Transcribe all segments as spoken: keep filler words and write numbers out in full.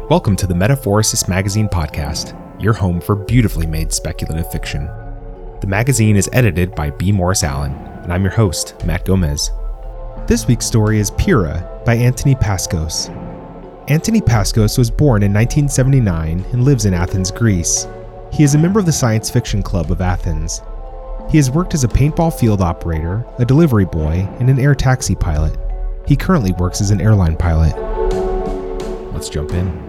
Welcome to the Metaphorosis Magazine podcast, your home for beautifully made speculative fiction. The magazine is edited by B. Morris Allen, and I'm your host, Matt Gomez. This week's story is Pyrrha by Anthony Paskos. Anthony Paskos was born in nineteen seventy-nine and lives in Athens, Greece. He is a member of the Science Fiction Club of Athens. He has worked as a paintball field operator, a delivery boy, and an air taxi pilot. He currently works as an airline pilot. Let's jump in.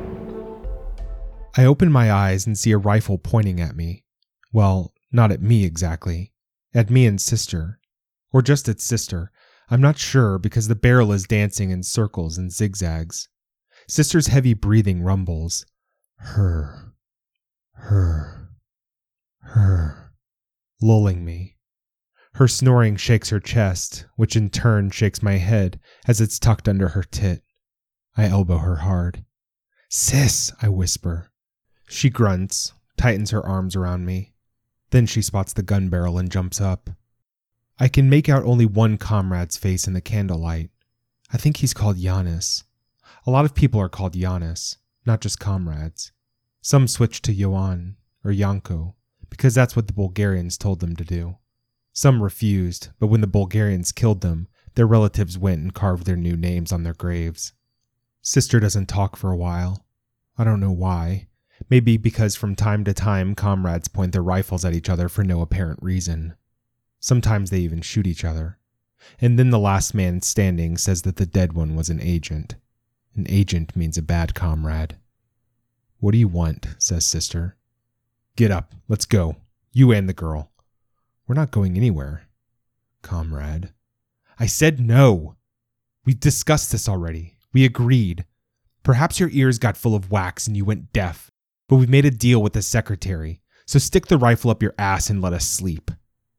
I open my eyes and see a rifle pointing at me. Well, not at me exactly. At me and Sister. Or just at Sister. I'm not sure because the barrel is dancing in circles and zigzags. Sister's heavy breathing rumbles. Her. Her. Her. Lulling me. Her snoring shakes her chest, which in turn shakes my head as it's tucked under her tit. I elbow her hard. Sis, I whisper. She grunts, tightens her arms around me. Then she spots the gun barrel and jumps up. I can make out only one comrade's face in the candlelight. I think he's called Giannis. A lot of people are called Giannis, not just comrades. Some switch to Ioan or Yanko, because that's what the Bulgarians told them to do. Some refused, but when the Bulgarians killed them, their relatives went and carved their new names on their graves. Sister doesn't talk for a while. I don't know why. Maybe because from time to time comrades point their rifles at each other for no apparent reason. Sometimes they even shoot each other. And then the last man standing says that the dead one was an agent. An agent means a bad comrade. What do you want? Says Sister. Get up. Let's go. You and the girl. We're not going anywhere. Comrade. I said no. We discussed this already. We agreed. Perhaps your ears got full of wax and you went deaf, but we've made a deal with the secretary, so stick the rifle up your ass and let us sleep.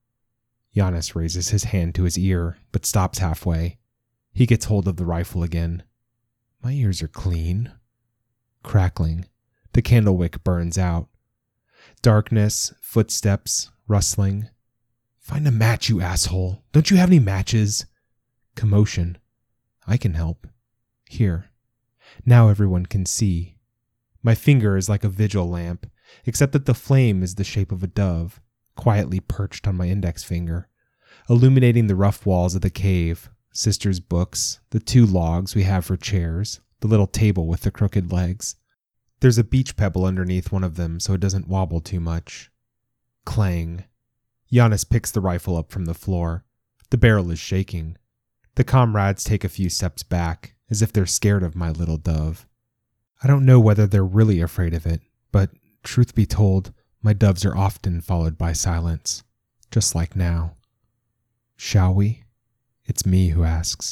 Giannis raises his hand to his ear, but stops halfway. He gets hold of the rifle again. My ears are clean. Crackling. The candle wick burns out. Darkness, footsteps, rustling. Find a match, you asshole. Don't you have any matches? Commotion. I can help. Here. Now everyone can see. My finger is like a vigil lamp, except that the flame is the shape of a dove, quietly perched on my index finger, illuminating the rough walls of the cave, Sister's books, the two logs we have for chairs, the little table with the crooked legs. There's a beach pebble underneath one of them so it doesn't wobble too much. Clang. Giannis picks the rifle up from the floor. The barrel is shaking. The comrades take a few steps back, as if they're scared of my little dove. I don't know whether they're really afraid of it, but truth be told, my doves are often followed by silence, just like now. Shall we? It's me who asks.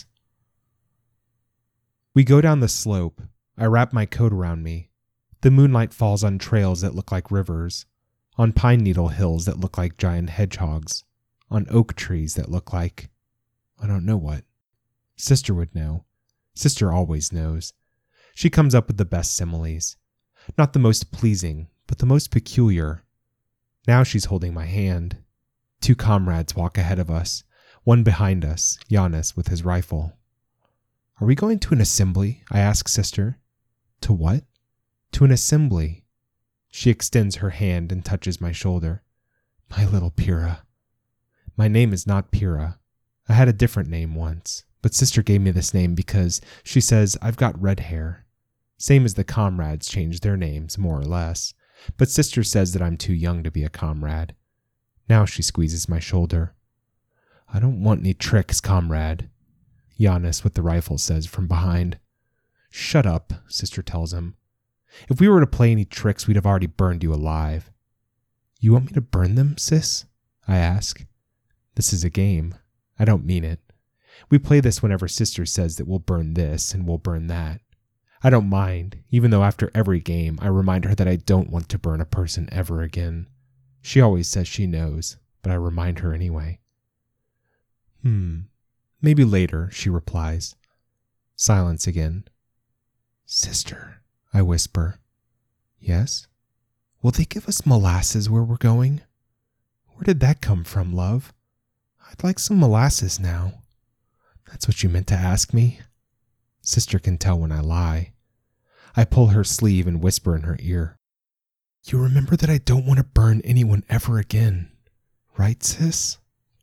We go down the slope. I wrap my coat around me. The moonlight falls on trails that look like rivers, on pine needle hills that look like giant hedgehogs, on oak trees that look like... I don't know what. Sister would know. Sister always knows. She comes up with the best similes. Not the most pleasing, but the most peculiar. Now she's holding my hand. Two comrades walk ahead of us, one behind us, Giannis with his rifle. Are we going to an assembly? I ask Sister. To what? To an assembly. She extends her hand and touches my shoulder. My little Pyrrha. My name is not Pyrrha. I had a different name once, but Sister gave me this name because she says I've got red hair. Same as the comrades changed their names, more or less, but Sister says that I'm too young to be a comrade. Now she squeezes my shoulder. I don't want any tricks, comrade. Giannis with the rifle says from behind. Shut up, Sister tells him. If we were to play any tricks, we'd have already burned you alive. You want me to burn them, sis? I ask. This is a game. I don't mean it. We play this whenever Sister says that we'll burn this and we'll burn that. I don't mind, even though after every game I remind her that I don't want to burn a person ever again. She always says she knows, but I remind her anyway. Hmm, maybe later, she replies. Silence again. Sister, I whisper. Yes? Will they give us molasses where we're going? Where did that come from, love? I'd like some molasses now. That's what you meant to ask me? Sister can tell when I lie. I pull her sleeve and whisper in her ear. You remember that I don't want to burn anyone ever again, right, sis?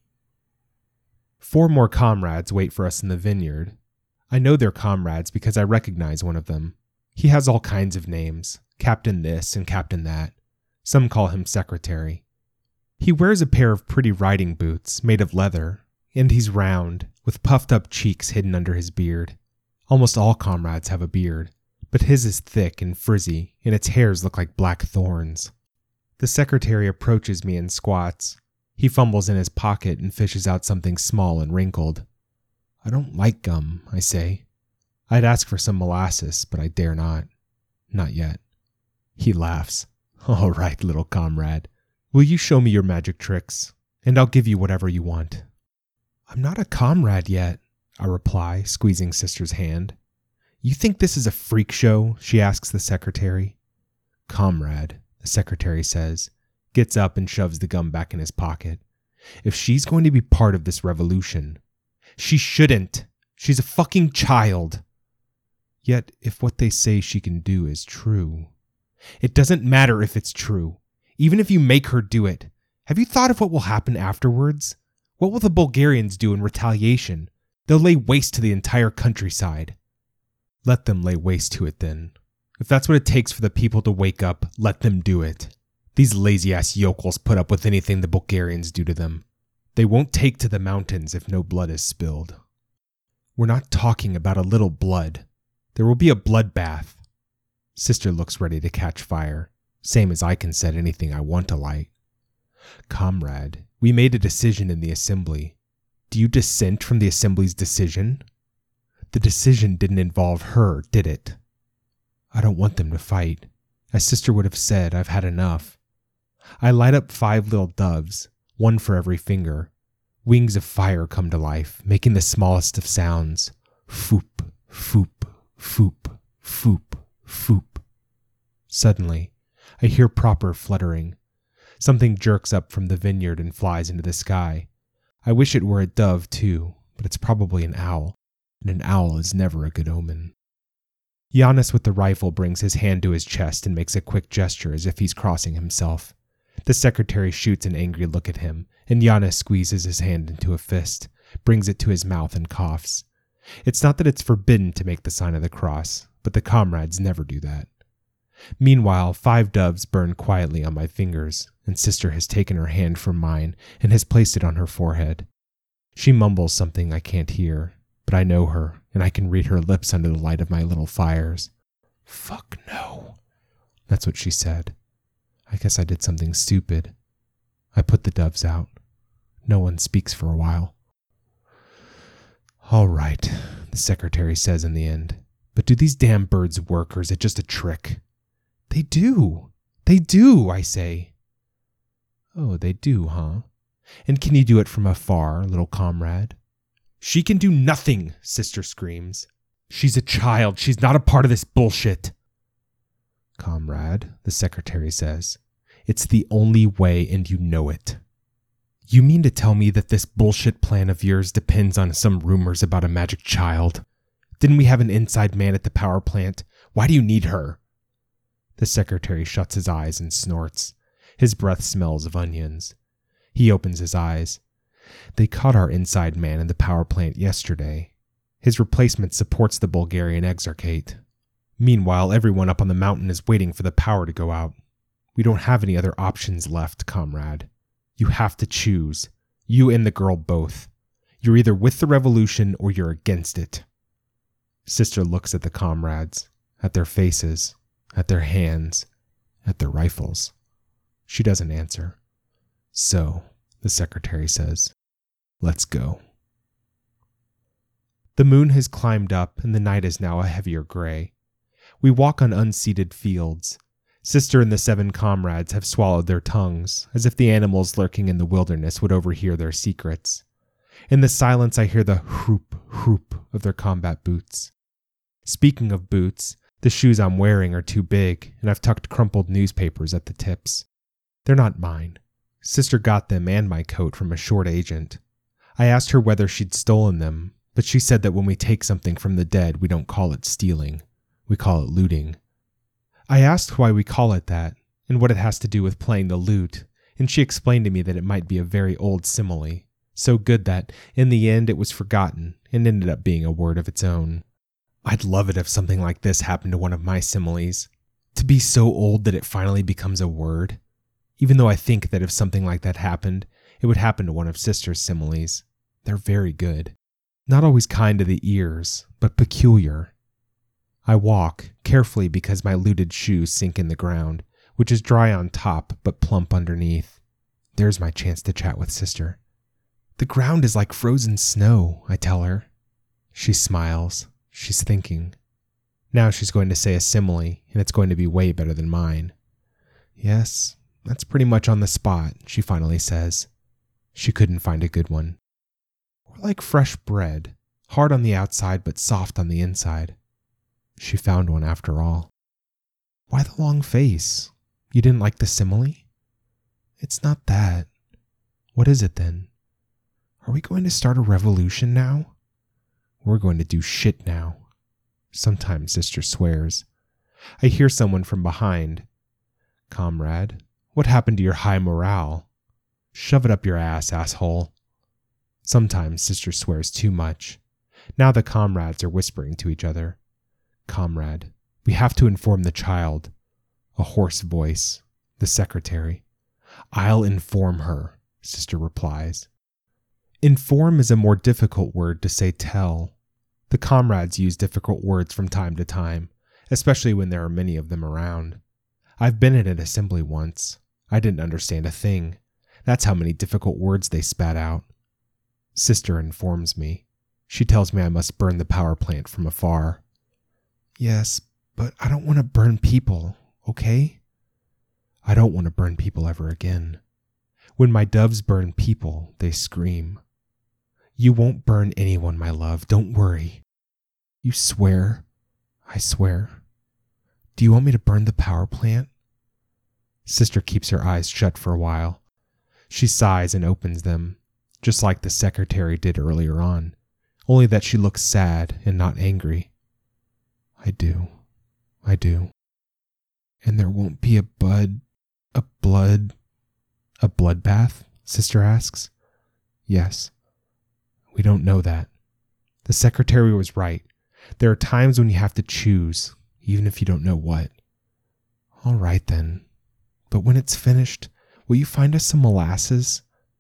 Four more comrades wait for us in the vineyard. I know they're comrades because I recognize one of them. He has all kinds of names, Captain this and Captain that. Some call him Secretary. He wears a pair of pretty riding boots made of leather, and he's round, with puffed up cheeks hidden under his beard. Almost all comrades have a beard, but his is thick and frizzy, and its hairs look like black thorns. The Secretary approaches me and squats. He fumbles in his pocket and fishes out something small and wrinkled. I don't like gum, I say. I'd ask for some molasses, but I dare not. Not yet. He laughs. All right, little comrade. Will you show me your magic tricks, and I'll give you whatever you want. I'm not a comrade yet, I reply, squeezing Sister's hand. You think this is a freak show? She asks the Secretary. Comrade, the Secretary says, gets up and shoves the gum back in his pocket. If she's going to be part of this revolution, she shouldn't. She's a fucking child. Yet, if what they say she can do is true, it doesn't matter if it's true. Even if you make her do it, have you thought of what will happen afterwards? What will the Bulgarians do in retaliation? They'll lay waste to the entire countryside. Let them lay waste to it then. If that's what it takes for the people to wake up, let them do it. These lazy-ass yokels put up with anything the Bulgarians do to them. They won't take to the mountains if no blood is spilled. We're not talking about a little blood. There will be a bloodbath. Sister looks ready to catch fire, same as I can set anything I want to light. Comrade, we made a decision in the assembly. Do you dissent from the assembly's decision? The decision didn't involve her, did it? I don't want them to fight. As Sister would have said, I've had enough. I light up five little doves, one for every finger. Wings of fire come to life, making the smallest of sounds. Foop, foop, foop, foop, foop. Suddenly, I hear proper fluttering. Something jerks up from the vineyard and flies into the sky. I wish it were a dove too, but it's probably an owl, and an owl is never a good omen. Giannis with the rifle brings his hand to his chest and makes a quick gesture as if he's crossing himself. The Secretary shoots an angry look at him, and Giannis squeezes his hand into a fist, brings it to his mouth and coughs. It's not that it's forbidden to make the sign of the cross, but the comrades never do that. Meanwhile, five doves burn quietly on my fingers, and Sister has taken her hand from mine and has placed it on her forehead. She mumbles something I can't hear, but I know her, and I can read her lips under the light of my little fires. Fuck no. That's what she said. I guess I did something stupid. I put the doves out. No one speaks for a while. All right, the Secretary says in the end. But do these damn birds work, or is it just a trick? They do. They do, I say. Oh, they do, huh? And can you do it from afar, little comrade? She can do nothing, Sister screams. She's a child. She's not a part of this bullshit. Comrade, the Secretary says, it's the only way and you know it. You mean to tell me that this bullshit plan of yours depends on some rumors about a magic child? Didn't we have an inside man at the power plant? Why do you need her? The Secretary shuts his eyes and snorts. His breath smells of onions. He opens his eyes. They caught our inside man in the power plant yesterday. His replacement supports the Bulgarian Exarchate. Meanwhile, everyone up on the mountain is waiting for the power to go out. We don't have any other options left, comrade. You have to choose. You and the girl both. You're either with the revolution or you're against it. Sister looks at the comrades, at their faces, at their hands, at their rifles. She doesn't answer. So, the Secretary says, let's go. The moon has climbed up and the night is now a heavier gray. We walk on unseeded fields. Sister and the seven comrades have swallowed their tongues, as if the animals lurking in the wilderness would overhear their secrets. In the silence I hear the whoop, whoop of their combat boots. Speaking of boots, the shoes I'm wearing are too big, and I've tucked crumpled newspapers at the tips. They're not mine. Sister got them and my coat from a short agent. I asked her whether she'd stolen them, but she said that when we take something from the dead, we don't call it stealing. We call it looting. I asked why we call it that, and what it has to do with playing the lute, and she explained to me that it might be a very old simile, so good that, in the end, it was forgotten and ended up being a word of its own. I'd love it if something like this happened to one of my similes, to be so old that it finally becomes a word, even though I think that if something like that happened, it would happen to one of Sister's similes. They're very good. Not always kind to the ears, but peculiar. I walk, carefully because my looted shoes sink in the ground, which is dry on top but plump underneath. There's my chance to chat with Sister. The ground is like frozen snow, I tell her. She smiles. She's thinking. Now she's going to say a simile, and it's going to be way better than mine. Yes, that's pretty much on the spot, she finally says. She couldn't find a good one. We're like fresh bread, hard on the outside but soft on the inside. She found one after all. Why the long face? You didn't like the simile? It's not that. What is it then? Are we going to start a revolution now? We're going to do shit now. Sometimes Sister swears. I hear someone from behind. Comrade, what happened to your high morale? Shove it up your ass, asshole. Sometimes Sister swears too much. Now the comrades are whispering to each other. Comrade, we have to inform the child. A hoarse voice. The secretary. I'll inform her, Sister replies. Inform is a more difficult word to say tell. The comrades use difficult words from time to time, especially when there are many of them around. I've been at an assembly once. I didn't understand a thing. That's how many difficult words they spat out. Sister informs me. She tells me I must burn the power plant from afar. Yes, but I don't want to burn people, okay? I don't want to burn people ever again. When my doves burn people, they scream. You won't burn anyone, my love. Don't worry. You swear? I swear. Do you want me to burn the power plant? Sister keeps her eyes shut for a while. She sighs and opens them, just like the secretary did earlier on, only that she looks sad and not angry. I do. I do. And there won't be a bud, a blood, a bloodbath? Sister asks. Yes. We don't know that. The secretary was right. There are times when you have to choose, even if you don't know what. All right then. But when it's finished, will you find us some molasses?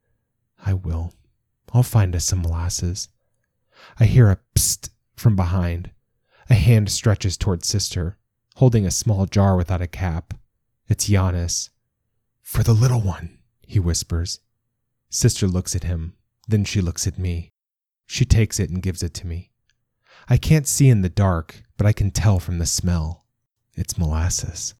I will. I'll find us some molasses. I hear a psst from behind. A hand stretches toward Sister, holding a small jar without a cap. It's Giannis. For the little one, he whispers. Sister looks at him, then she looks at me. She takes it and gives it to me. I can't see in the dark, but I can tell from the smell. It's molasses.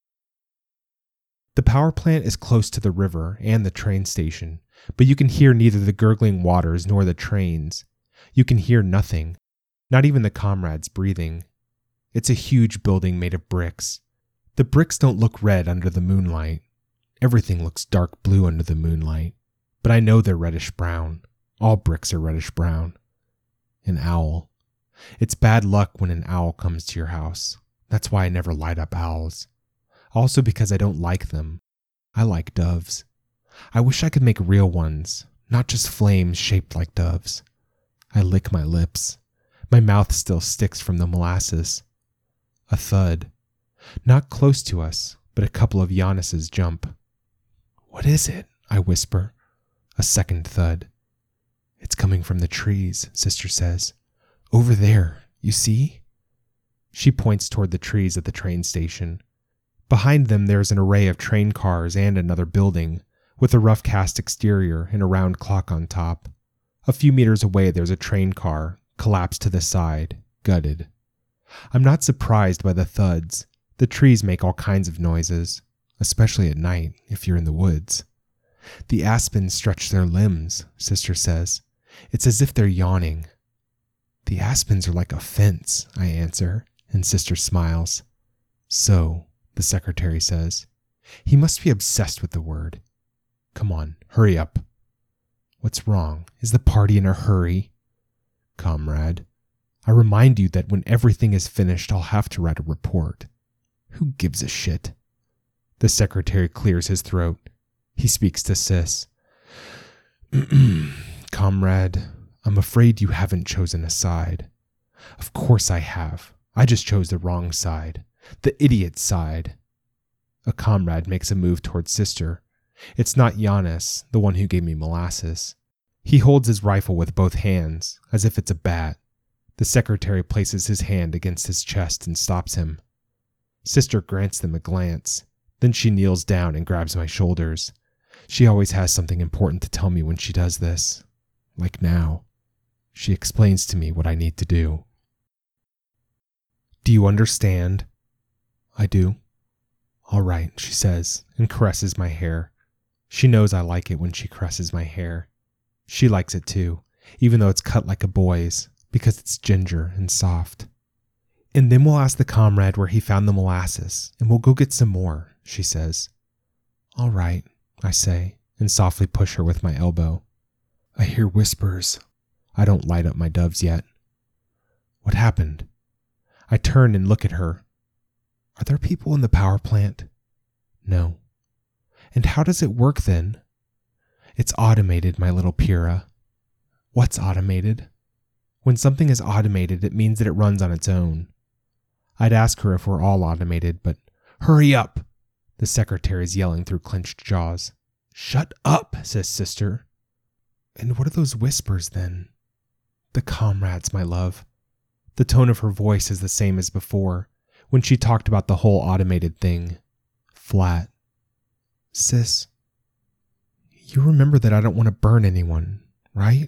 The power plant is close to the river and the train station, but you can hear neither the gurgling waters nor the trains. You can hear nothing, not even the comrades breathing. It's a huge building made of bricks. The bricks don't look red under the moonlight. Everything looks dark blue under the moonlight, but I know they're reddish brown. All bricks are reddish brown. An owl. It's bad luck when an owl comes to your house. That's why I never light up owls. Also because I don't like them. I like doves. I wish I could make real ones, not just flames shaped like doves. I lick my lips. My mouth still sticks from the molasses. A thud. Not close to us, but a couple of Giannis's jump. What is it? I whisper. A second thud. It's coming from the trees, Sister says. Over there, you see? She points toward the trees at the train station. Behind them there's an array of train cars and another building, with a rough cast exterior and a round clock on top. A few meters away there's a train car, collapsed to the side, gutted. I'm not surprised by the thuds. The trees make all kinds of noises, especially at night if you're in the woods. The aspens stretch their limbs, Sister says. It's as if they're yawning. The aspens are like a fence, I answer, and Sister smiles. So, the secretary says. He must be obsessed with the word. Come on, hurry up. What's wrong? Is the party in a hurry? Comrade, I remind you that when everything is finished, I'll have to write a report. Who gives a shit? The secretary clears his throat. He speaks to Sis. Comrade, I'm afraid you haven't chosen a side. Of course I have. I just chose the wrong side. The idiot side. A comrade makes a move towards Sister. It's not Giannis, the one who gave me molasses. He holds his rifle with both hands, as if it's a bat. The secretary places his hand against his chest and stops him. Sister grants them a glance. Then she kneels down and grabs my shoulders. She always has something important to tell me when she does this. Like now. She explains to me what I need to do. Do you understand? I do. All right, she says, and caresses my hair. She knows I like it when she caresses my hair. She likes it too, even though it's cut like a boy's, because it's ginger and soft. And then we'll ask the comrade where he found the molasses, and we'll go get some more, she says. All right, I say, and softly push her with my elbow. I hear whispers. I don't light up my doves yet. What happened? I turn and look at her. Are there people in the power plant? No. And how does it work then? It's automated, my little Pyrrha. What's automated? When something is automated, it means that it runs on its own. I'd ask her if we're all automated, but hurry up! The secretary's yelling through clenched jaws. Shut up, says Sister. And what are those whispers then? The comrades, my love. The tone of her voice is the same as before, when she talked about the whole automated thing. Flat. Sis, you remember that I don't want to burn anyone, right?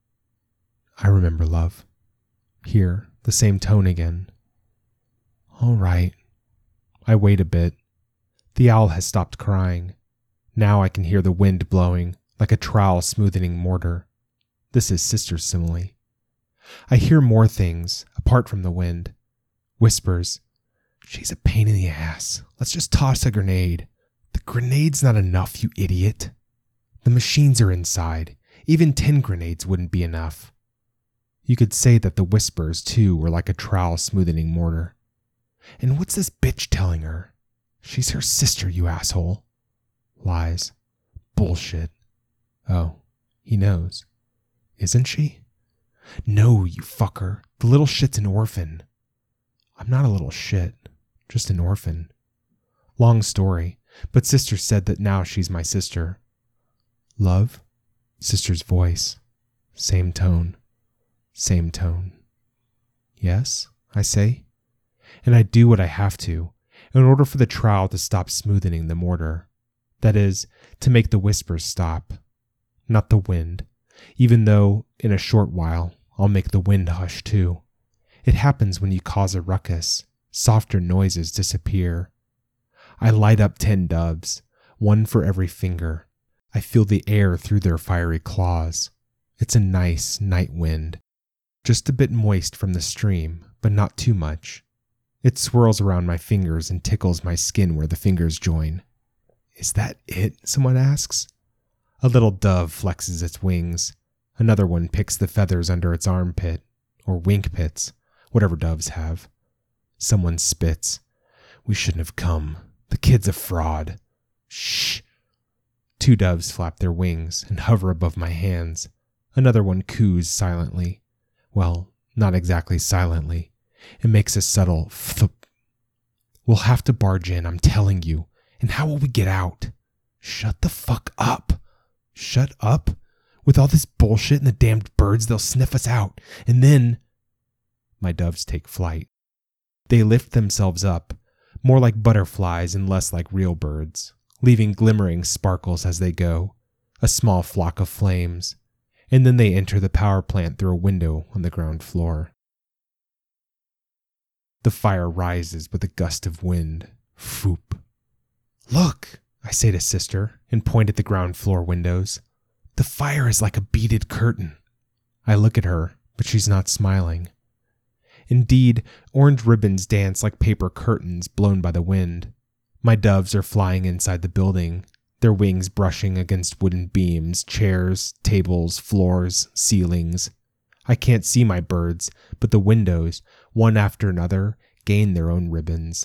I remember, love. Here, the same tone again. All right. I wait a bit. The owl has stopped crying. Now I can hear the wind blowing, like a trowel smoothing mortar. This is Sister's simile. I hear more things, apart from the wind. Whispers. She's a pain in the ass. Let's just toss a grenade. The grenade's not enough, you idiot. The machines are inside. Even ten grenades wouldn't be enough. You could say that the whispers, too, were like a trowel smoothing mortar. And what's this bitch telling her? She's her sister, you asshole. Lies. Bullshit. Oh, he knows. Isn't she? No, you fucker. The little shit's an orphan. I'm not a little shit. Just an orphan. Long story, but Sister said that now she's my sister. Love? Sister's voice. Same tone. Same tone. Yes, I say. And I do what I have to, in order for the trowel to stop smoothing the mortar. That is, to make the whispers stop. Not the wind, even though, in a short while, I'll make the wind hush too. It happens when you cause a ruckus. Softer noises disappear. I light up ten doves, one for every finger. I feel the air through their fiery claws. It's a nice night wind. Just a bit moist from the stream, but not too much. It swirls around my fingers and tickles my skin where the fingers join. Is that it? Someone asks. A little dove flexes its wings. Another one picks the feathers under its armpit, or wing pits, whatever doves have. Someone spits. We shouldn't have come. The kid's a fraud. Shh. Two doves flap their wings and hover above my hands. Another one coos silently. Well, not exactly silently. It makes a subtle thup. We'll have to barge in, I'm telling you. And how will we get out? Shut the fuck up. Shut up? With all this bullshit and the damned birds, they'll sniff us out. And then... My doves take flight. They lift themselves up, more like butterflies and less like real birds, leaving glimmering sparkles as they go, a small flock of flames, and then they enter the power plant through a window on the ground floor. The fire rises with a gust of wind. Foop. Look, I say to Sister, and point at the ground floor windows. The fire is like a beaded curtain. I look at her, but she's not smiling. Indeed, orange ribbons dance like paper curtains blown by the wind. My doves are flying inside the building, their wings brushing against wooden beams, chairs, tables, floors, ceilings. I can't see my birds, but the windows, one after another, gain their own ribbons,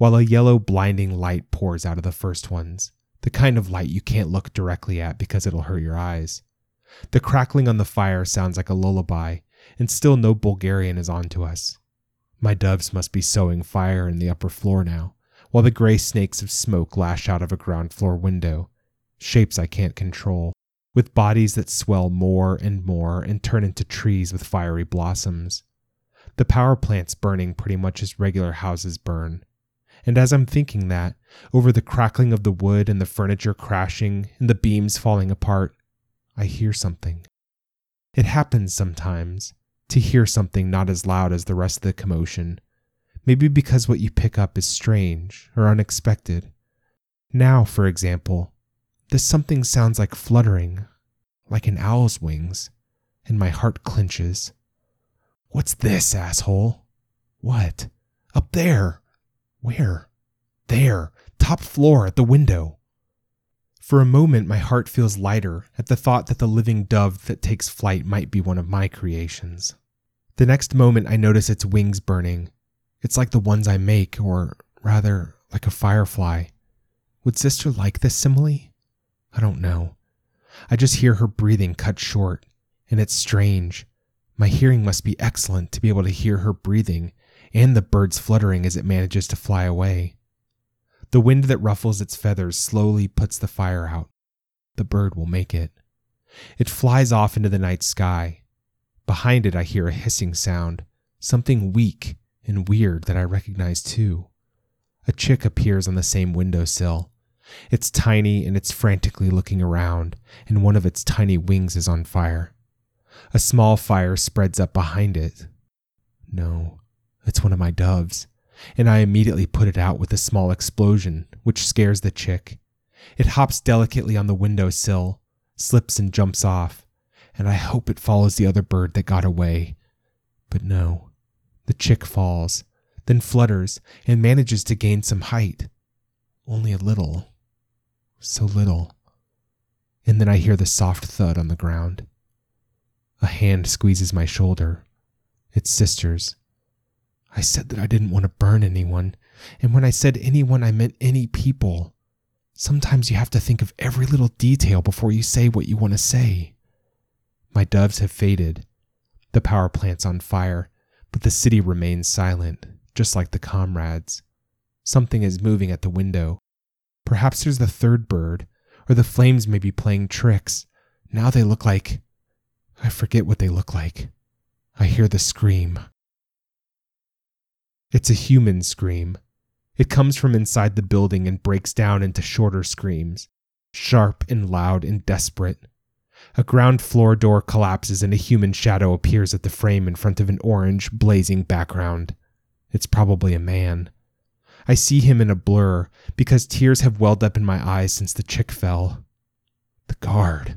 while a yellow blinding light pours out of the first ones, the kind of light you can't look directly at because it'll hurt your eyes. The crackling on the fire sounds like a lullaby, and still no Bulgarian is on to us. My doves must be sowing fire in the upper floor now, while the gray snakes of smoke lash out of a ground floor window, shapes I can't control, with bodies that swell more and more and turn into trees with fiery blossoms. The power plant's burning pretty much as regular houses burn. And as I'm thinking that, over the crackling of the wood and the furniture crashing and the beams falling apart, I hear something. It happens sometimes, to hear something not as loud as the rest of the commotion, maybe because what you pick up is strange or unexpected. Now, for example, this something sounds like fluttering, like an owl's wings, and my heart clenches. What's this, asshole? What? Up there. Where? There, top floor at the window. For a moment, my heart feels lighter at the thought that the living dove that takes flight might be one of my creations. The next moment, I notice its wings burning. It's like the ones I make, or rather, like a firefly. Would Sister like this simile? I don't know. I just hear her breathing cut short, and it's strange. My hearing must be excellent to be able to hear her breathing and the birds fluttering as it manages to fly away. The wind that ruffles its feathers slowly puts the fire out. The bird will make it. It flies off into the night sky. Behind it I hear a hissing sound, something weak and weird that I recognize too. A chick appears on the same windowsill. It's tiny and it's frantically looking around, and one of its tiny wings is on fire. A small fire spreads up behind it. No, it's one of my doves, and I immediately put it out with a small explosion, which scares the chick. It hops delicately on the windowsill, slips and jumps off, and I hope it follows the other bird that got away. But no, the chick falls, then flutters and manages to gain some height. Only a little. So little. And then I hear the soft thud on the ground. A hand squeezes my shoulder. It's Sister's. I said that I didn't want to burn anyone, and when I said anyone, I meant any people. Sometimes you have to think of every little detail before you say what you want to say. My doves have faded. The power plant's on fire, but the city remains silent, just like the comrades. Something is moving at the window. Perhaps there's the third bird, or the flames may be playing tricks. Now they look like... I forget what they look like. I hear the scream. It's a human scream. It comes from inside the building and breaks down into shorter screams, sharp and loud and desperate. A ground floor door collapses and a human shadow appears at the frame in front of an orange, blazing background. It's probably a man. I see him in a blur because tears have welled up in my eyes since the chick fell. The guard.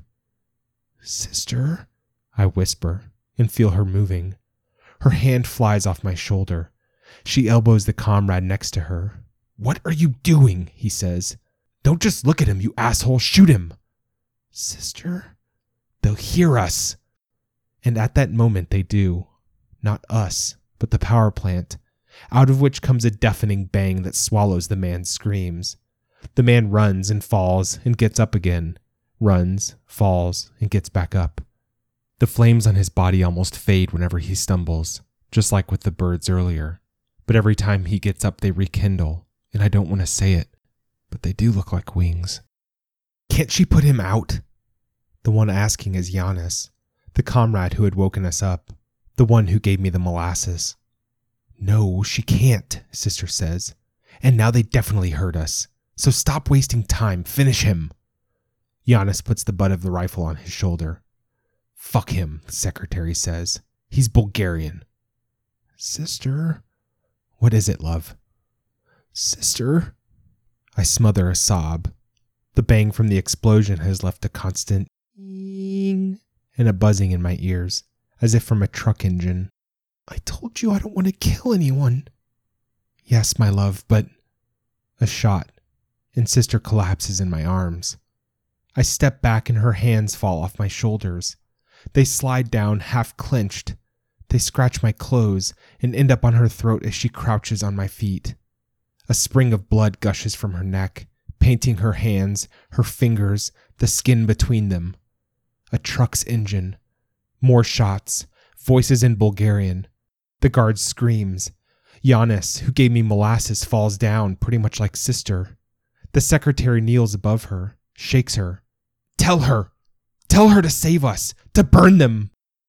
Sister? I whisper and feel her moving. Her hand flies off my shoulder. She elbows the comrade next to her. What are you doing? He says. Don't just look at him, you asshole. Shoot him. Sister? They'll hear us. And at that moment they do. Not us, but the power plant, out of which comes a deafening bang that swallows the man's screams. The man runs and falls and gets up again. Runs, falls, and gets back up. The flames on his body almost fade whenever he stumbles, just like with the birds earlier. But every time he gets up, they rekindle, and I don't want to say it, but they do look like wings. Can't she put him out? The one asking is Giannis, the comrade who had woken us up, the one who gave me the molasses. No, she can't, Sister says. And now they definitely heard us. So stop wasting time. Finish him. Giannis puts the butt of the rifle on his shoulder. Fuck him, the secretary says. He's Bulgarian. Sister? What is it, love? Sister? I smother a sob. The bang from the explosion has left a constant "ing" and a buzzing in my ears, as if from a truck engine. I told you I don't want to kill anyone. Yes, my love, but... A shot, and Sister collapses in my arms. I step back and her hands fall off my shoulders. They slide down, half clenched. They scratch my clothes and end up on her throat as she crouches on my feet. A spring of blood gushes from her neck, painting her hands, her fingers, the skin between them. A truck's engine. More shots. Voices in Bulgarian. The guard screams. Giannis, who gave me molasses, falls down, pretty much like Sister. The secretary kneels above her, shakes her. Tell her! Tell her to save us! To burn them!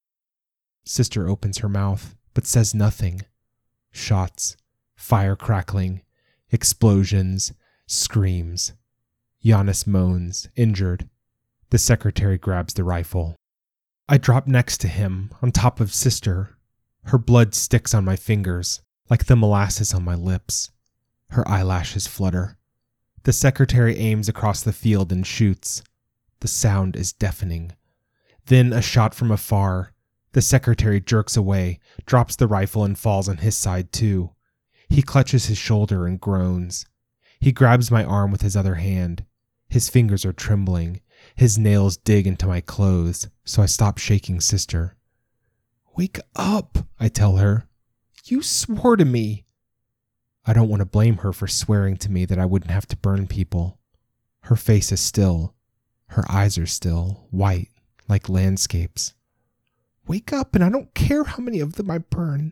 Sister opens her mouth, but says nothing. Shots. Fire crackling. Explosions. Screams. Giannis moans, injured. The secretary grabs the rifle. I drop next to him, on top of Sister. Her blood sticks on my fingers, like the molasses on my lips. Her eyelashes flutter. The secretary aims across the field and shoots. The sound is deafening. Then a shot from afar. The secretary jerks away, drops the rifle and falls on his side too. He clutches his shoulder and groans. He grabs my arm with his other hand. His fingers are trembling. His nails dig into my clothes, so I stop shaking Sister. Wake up, I tell her. You swore to me. I don't want to blame her for swearing to me that I wouldn't have to burn people. Her face is still. Her eyes are still, white, like landscapes. Wake up and I don't care how many of them I burn.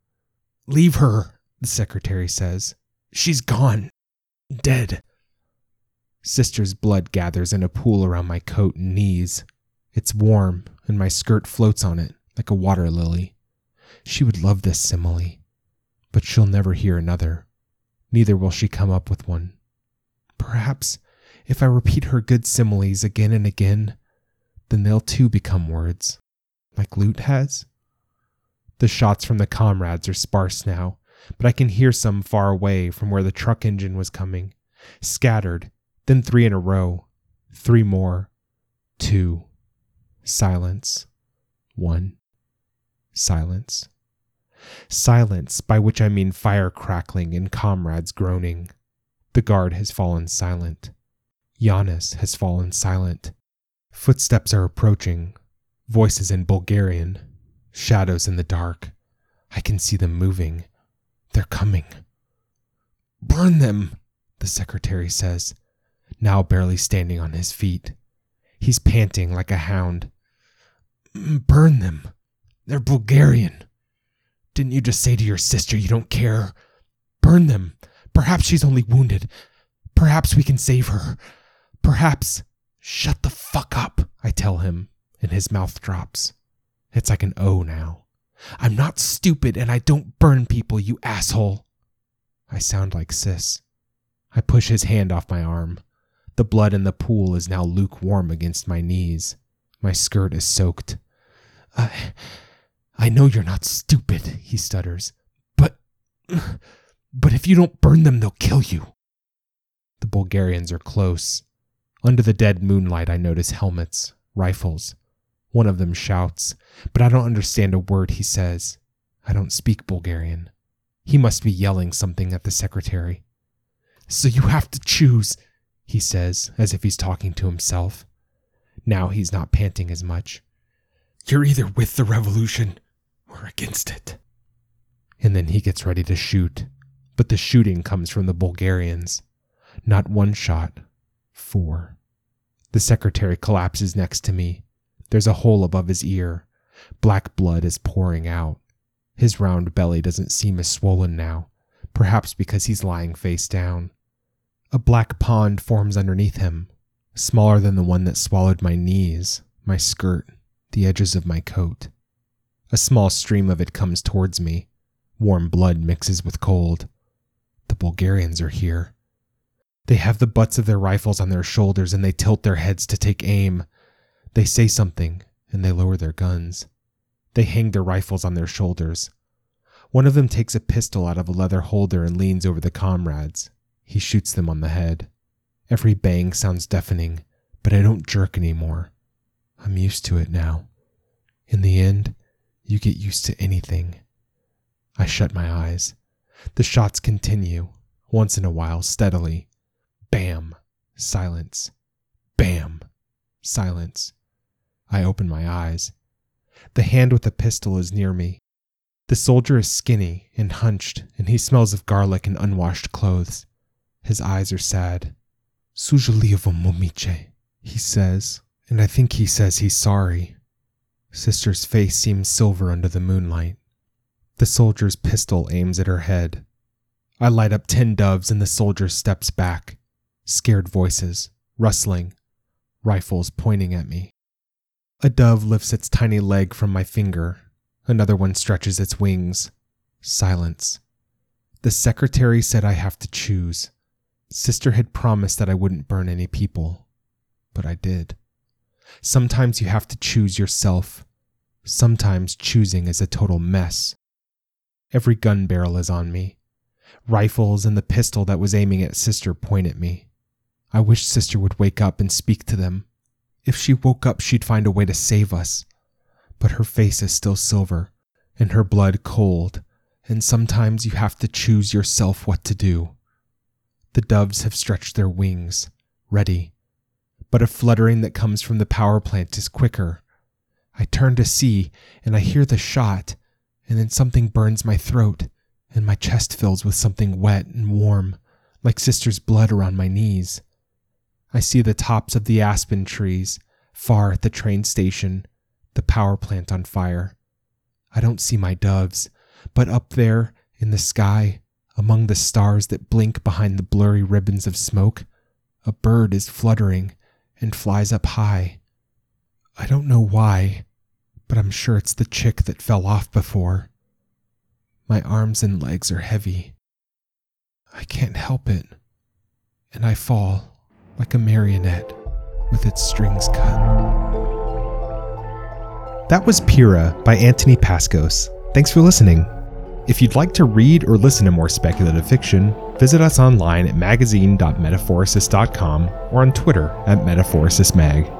Leave her, the secretary says. She's gone. Dead. Sister's blood gathers in a pool around my coat and knees. It's warm, and my skirt floats on it like a water lily. She would love this simile, but she'll never hear another. Neither will she come up with one. Perhaps, if I repeat her good similes again and again, then they'll too become words, like Lute has. The shots from the comrades are sparse now, but I can hear some far away from where the truck engine was coming, scattered. Then three in a row. Three more. Two. Silence. One. Silence. Silence, by which I mean fire crackling and comrades groaning. The guard has fallen silent. Giannis has fallen silent. Footsteps are approaching. Voices in Bulgarian. Shadows in the dark. I can see them moving. They're coming. Burn them, the secretary says, now barely standing on his feet. He's panting like a hound. Burn them. They're Bulgarian. Didn't you just say to your sister you don't care? Burn them. Perhaps she's only wounded. Perhaps we can save her. Perhaps... Shut the fuck up, I tell him, and his mouth drops. It's like an O now. I'm not stupid and I don't burn people, you asshole. I sound like Sis. I push his hand off my arm. The blood in the pool is now lukewarm against my knees. My skirt is soaked. I, I know you're not stupid, he stutters. But, but if you don't burn them, they'll kill you. The Bulgarians are close. Under the dead moonlight, I notice helmets, rifles. One of them shouts, but I don't understand a word he says. I don't speak Bulgarian. He must be yelling something at the secretary. So you have to choose, he says, as if he's talking to himself. Now he's not panting as much. You're either with the revolution or against it. And then he gets ready to shoot, but the shooting comes from the Bulgarians. Not one shot, four. The secretary collapses next to me. There's a hole above his ear. Black blood is pouring out. His round belly doesn't seem as swollen now, perhaps because he's lying face down. A black pond forms underneath him, smaller than the one that swallowed my knees, my skirt, the edges of my coat. A small stream of it comes towards me. Warm blood mixes with cold. The Bulgarians are here. They have the butts of their rifles on their shoulders and they tilt their heads to take aim. They say something and they lower their guns. They hang their rifles on their shoulders. One of them takes a pistol out of a leather holder and leans over the comrades. He shoots them on the head. Every bang sounds deafening, but I don't jerk anymore. I'm used to it now. In the end, you get used to anything. I shut my eyes. The shots continue, once in a while, steadily. Bam! Silence. Bam! Silence. I open my eyes. The hand with the pistol is near me. The soldier is skinny and hunched, and he smells of garlic and unwashed clothes. His eyes are sad. Sujalivo momiche, he says, and I think he says he's sorry. Sister's face seems silver under the moonlight. The soldier's pistol aims at her head. I light up ten doves and the soldier steps back. Scared voices, rustling, rifles pointing at me. A dove lifts its tiny leg from my finger. Another one stretches its wings. Silence. The secretary said I have to choose. Sister had promised that I wouldn't burn any people, but I did. Sometimes you have to choose yourself. Sometimes choosing is a total mess. Every gun barrel is on me. Rifles and the pistol that was aiming at Sister point at me. I wish Sister would wake up and speak to them. If she woke up, she'd find a way to save us. But her face is still silver, and her blood cold, and sometimes you have to choose yourself what to do. The doves have stretched their wings, ready, but a fluttering that comes from the power plant is quicker. I turn to see, and I hear the shot, and then something burns my throat, and my chest fills with something wet and warm, like Sister's blood around my knees. I see the tops of the aspen trees, far at the train station, the power plant on fire. I don't see my doves, but up there, in the sky, among the stars that blink behind the blurry ribbons of smoke, a bird is fluttering and flies up high. I don't know why, but I'm sure it's the chick that fell off before. My arms and legs are heavy. I can't help it, and I fall like a marionette with its strings cut. That was Pyrrha by Anthony Pascos. Thanks for listening. If you'd like to read or listen to more speculative fiction, visit us online at magazine dot metaphorosis dot com or on Twitter at metaphorosismag.